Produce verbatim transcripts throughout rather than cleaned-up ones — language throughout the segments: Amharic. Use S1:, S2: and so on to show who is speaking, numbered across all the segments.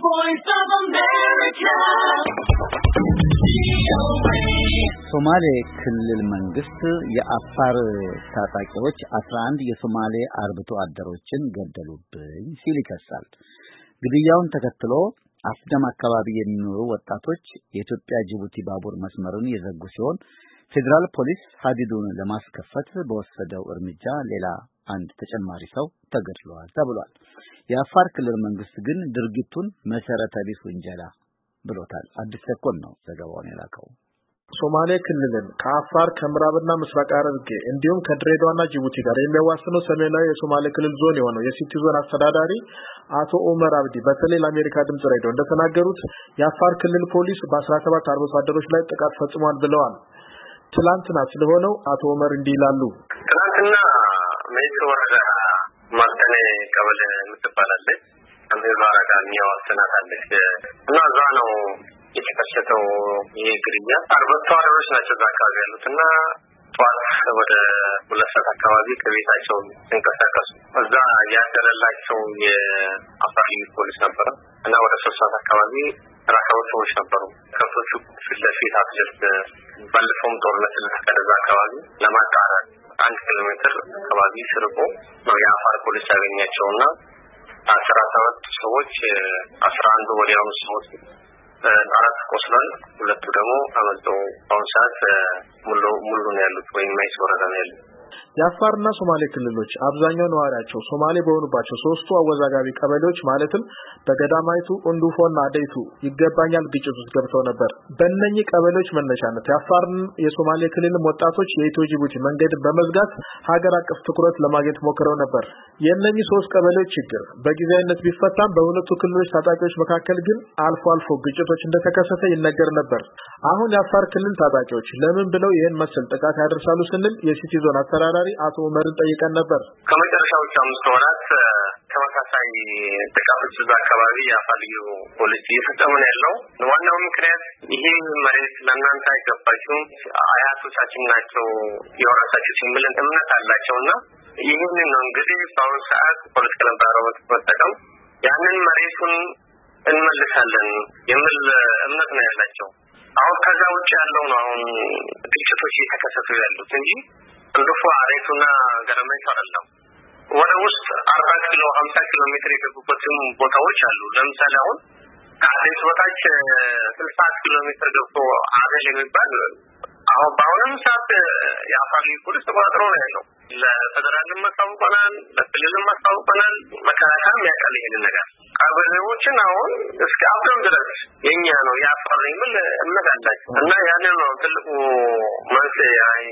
S1: voice of America.
S2: ሶማሌ ክልል መንግስት የአፋር ታጣቂዎች አስራ አንድ የሶማሌ አርብቶ አደሮችን ገደሉብኝ ሲል ይከሳል። ግድያውን ተከትሎ አፍደም አካባቢ የሚኖሩ ወጣቶች የኢትዮጵያ ጅቡቲ ባቡር መስመርን የዘጉ ሲሆን ፌደራል ፖሊስ ሀዲዱን ለማስከፈት በወሰደው እርምጃ ሌላ አንድ ተጨማሪ ሰው ተገድሏል ተብሏል። የአፋር ክልል መንግስት ግን ድርጊቱን መሰረተ ቢስ ወንጀላ ብሎታል። አዲስ ተኮን ነው ዘገባውን የላከው።
S3: ሶማሌ ክልልን ከአፋር ከምዕራብና ምስራቅ ሐረርጌ እንዲሁም ከድሬዳዋና ጅቡቲ ጋር የሚያዋስነው ሰሜናዊ የሶማሌ ክልል ዞን የሆነው የሲቲ ዞን አስተዳዳሪ አቶ ኡመር አብዲ በተለይ ለአሜሪካ ድምጽ ሬዲዮ እንደተናገሩት የአፋር ክልል ፖሊስ በአስራ ሰባት አርብቶ አደሮች ላይ ጥቃት ፈጽሟል ብለዋል። ትላንትና ስለሆነው አቶ ኡመር እንዲህ ይላሉ።
S4: ትላንትና ሜሶ ወረዳ ማርተኔ ቀበሌ የምትባላለች አሜሪካ ጋር የሚያዋስናት አለች እና እዛ ነው የተከሰተው ይሄ ግድያ። አርብቶ አደሮች ናቸው እዛ አካባቢ ያሉት እና ጠዋት ወደ ሁለት ሰዓት አካባቢ ከቤታቸው ሲንቀሳቀሱ እዛ ያደረላቸው የአፋር ፖሊስ ነበረ እና ወደ ሶስት ሰዓት አካባቢ ራሳቸው ሰዎች ነበሩ ከፎቹ ፊት ለፊት አፍጀት ባለፈው ጦርነት ለተከደዛ አካባቢ ለማጣራት አንድ ኪሎ ሜትር አካባቢ ስርቆ ነው የአፋር ፖሊስ ያገኛቸውና አስራ ሰባት ሰዎች አስራ አንድ ወዲያውኑ ሰዎች አራት ቆስለዋል። ሁለቱ ደግሞ አመልጠው አሁን ሰዓት ሙሉ ሙሉ ነው ያሉት ወይም ማይሶረዳ ነው ያሉት።
S3: የአፋርና ሶማሌ ክልሎች አብዛኛው ነዋሪያቸው ሶማሌ በሆኑባቸው ሶስቱ አወዛጋቢ ቀበሌዎች ማለትም በገዳማይቱ እንዱፎና አደይቱ ይገባኛል ግጭት ውስጥ ገብተው ነበር። በእነኚህ ቀበሌዎች መነሻነት የአፋርን የሶማሌ ክልልም ወጣቶች የኢትዮ ጅቡቲ መንገድ በመዝጋት ሀገር አቀፍ ትኩረት ለማግኘት ሞክረው ነበር። የእነኚህ ሶስት ቀበሌዎች ችግር በጊዜያዊነት ቢፈታም በሁለቱ ክልሎች ታጣቂዎች መካከል ግን አልፎ አልፎ ግጭቶች እንደተከሰተ ይነገር ነበር። አሁን የአፋር ክልል ታጣቂዎች ለምን ብለው ይህን መሰል ጥቃት ያደርሳሉ ስንል የሲቲ ዞን አስተዳዳሪ አቶ ኡመርን ጠይቀን ነበር።
S4: ከመጨረሻዎቹ አምስት ወራት ተመሳሳይ ጥቃቶች እዛ አካባቢ የአፋር ፖሊስ እየፈጸመ ነው ያለው። ዋናው ምክንያት ይሄ መሬት ለእናንተ አይገባችሁም፣ አያቶቻችን ናቸው የወረሳችሁ ሲምል እምነት አላቸውና ይህንን ነው እንግዲህ በአሁኑ ሰዓት ፖለቲካ ለምታረው ተጠቀም ያንን መሬቱን እንመልሳለን የሚል እምነት ነው ያላቸው። አሁን ከዛ ውጭ ያለው ነው አሁን ግጭቶች እየተከሰቱ ያሉት እንጂ እንደፎ አሬቱና ገረመች አይደለም። ወደ ውስጥ አርባ ኪሎ ሃምሳ ኪሎ ሜትር የገቡበትም ቦታዎች አሉ። ለምሳሌ አሁን ከአዲስ በታች ስልሳ ኪሎ ሜትር ገብቶ አገል የሚባል አሁን በአሁኑም ሰዓት የአፋር ፖሊስ ተቆጣጥሮ ነው ያለው። ለፌደራልም ማስታወቀናል፣ ለክልልም ማስታወቀናል፣ መከላከያም ያውቃል ይሄንን ነገር። ቀበሌዎችን አሁን እስከ አብረን ድረስ የኛ ነው የአፋር የሚል እምነት አላቸው እና ያንን ነው ትልቁ መንስኤ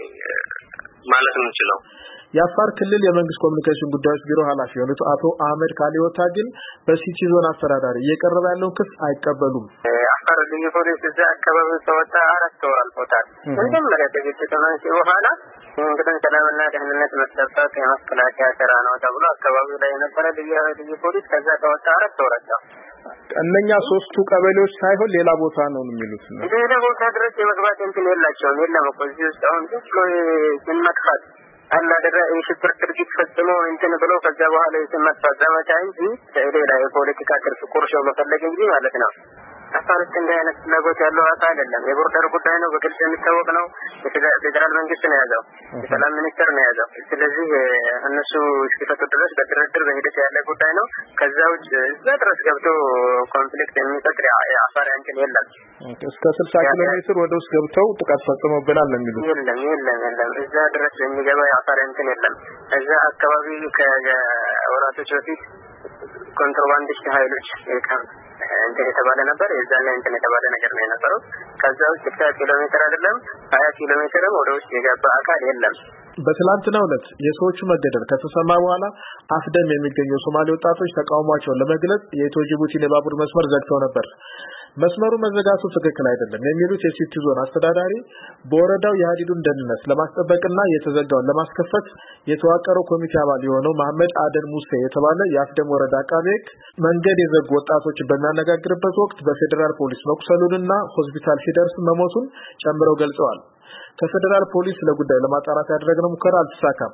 S4: ማለት እንችላለን።
S3: የአፋር ክልል የመንግስት ኮሙኒኬሽን ጉዳዮች ቢሮ ኃላፊ የሆኑት አቶ አህመድ ካሊዮታ ግን በሲቲ ዞን አስተዳዳሪ እየቀረበ ያለውን ክስ አይቀበሉም።
S5: አፋር ልዩ ፖሊስ እዛ አካባቢ ተወጣ አራት ወር አልፎታል። መጀመሪያ ተገጭቶ ነው በኋላ እንግዲህ ሰላምና ደህንነት መጠበቅ የመከላከያ ስራ ነው ተብሎ አካባቢው ላይ የነበረ ልዩ ፖሊስ ከዛ ተወጣ አራት ወር አልፎታል።
S3: እነኛ ሶስቱ ቀበሌዎች ሳይሆን ሌላ ቦታ ነው የሚሉት ነው።
S5: ሌላ ቦታ ድረስ የመግባት እንትን የላቸውም። የለም እኮ እዚህ ውስጥ አሁን ብሎ ስንመጥፋት አላደረ የሽብር ድርጊት ፈጽሞ እንትን ብሎ ከዛ በኋላ የስመጣ ዘመቻ እንጂ ሌላ የፖለቲካ ትርፍ ቁርሾ መፈለግ እንጂ ማለት ነው። አፋር ውስጥ እንደ አይነት ፍላጎት ያለው አካል አይደለም። የቦርደር ጉዳይ ነው፣ በግልጽ የሚታወቅ ነው። የፌደራል መንግስት ነው ያዘው፣ የሰላም ሚኒስትር ነው ያዘው። ስለዚህ እነሱ እስኪፈቱ ድረስ በድርድር በሂደት ያለ ጉዳይ ነው። ከዛ ውጭ እዛ ድረስ ገብቶ ኮንፍሊክት የሚፈጥር የአፋር እንትን የለም።
S3: እስከ ስልሳ ኪሎ ሜትር ወደ ውስጥ ገብተው ጥቃት ፈጽመውብናል ነው የሚሉት።
S5: የለም የለም የለም እዛ ድረስ የሚገባ የአፋር እንትን የለም። እዛ አካባቢ ከወራቶች በፊት ኮንትሮባንዲስት ኃይሎች እንትን የተባለ ነበር። የዛን እንትን የተባለ ነገር ነው የነበረው። ከዛ ውስጥ ስልሳ ኪሎ ሜትር አይደለም ሀያ ኪሎ ሜትርም ወደ ውስጥ የገባ አካል የለም።
S3: በትላንትናው ዕለት የሰዎቹ መገደል ከተሰማ በኋላ አፍደም የሚገኙ ሶማሌ ወጣቶች ተቃውሟቸውን ለመግለጽ የኢትዮ ጅቡቲን የባቡር መስመር ዘግተው ነበር። መስመሩ መዘጋቱ ትክክል አይደለም የሚሉት የሲቲ ዞን አስተዳዳሪ በወረዳው የሀዲዱን ደህንነት ለማስጠበቅና የተዘጋውን ለማስከፈት የተዋቀረው ኮሚቴ አባል የሆነው መሐመድ አደን ሙሴ የተባለ የአፍደም ወረዳ አቃቤ ሕግ መንገድ የዘጉ ወጣቶችን በሚያነጋግርበት ወቅት በፌደራል ፖሊስ መቁሰሉንና ሆስፒታል ሲደርስ መሞቱን ጨምረው ገልጸዋል። ከፌደራል ፖሊስ ለጉዳዩ ለማጣራት ያደረግነው ሙከራ አልተሳካም።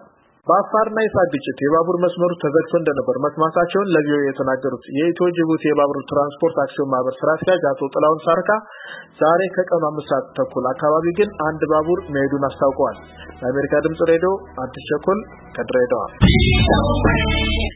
S3: በአፋርና የኢሳት ግጭት የባቡር መስመሩ ተዘግቶ እንደነበር መስማታቸውን ለቪኦኤ የተናገሩት የኢትዮ ጅቡቲ የባቡር ትራንስፖርት አክሲዮን ማህበር ስራ አስኪያጅ አቶ ጥላሁን ሳርካ ዛሬ ከቀኑ አምስት ሰዓት ተኩል አካባቢ ግን አንድ ባቡር መሄዱን አስታውቀዋል። ለአሜሪካ ድምጽ ሬዲዮ አዲስ ቸኮል ከድሬዳዋ